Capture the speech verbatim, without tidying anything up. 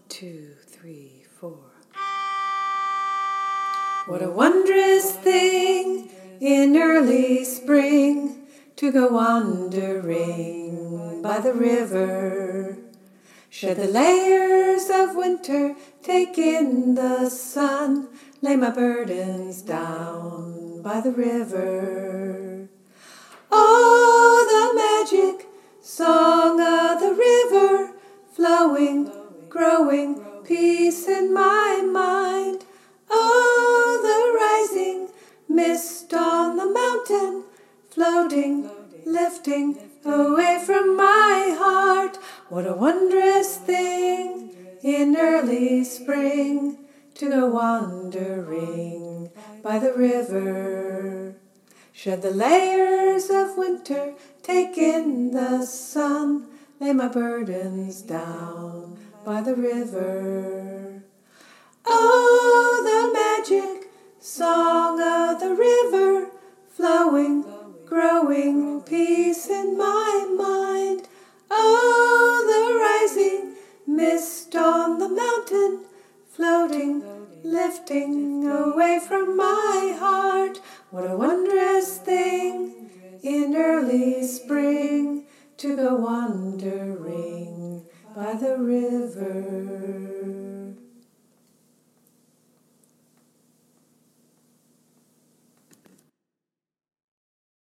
two, three, four. What a wondrous thing in early spring to go wandering by the river. Shed the layers of winter, take in the sun, lay my burdens down by the river. Oh, the magic song of the river, flowing, growing, peace in my mind. Oh, the rising mist on the mountain, floating, lifting away from my heart. What a wondrous thing in early spring to go wandering by the river. Shed the layers of winter, take in the sun, lay my burdens down by the river. Oh, the magic song of the river, flowing, growing, peace in my mind. Oh, the rising mist on the mountain, floating, lifting away from my heart. What a wondrous thing in early spring to go wandering by the river.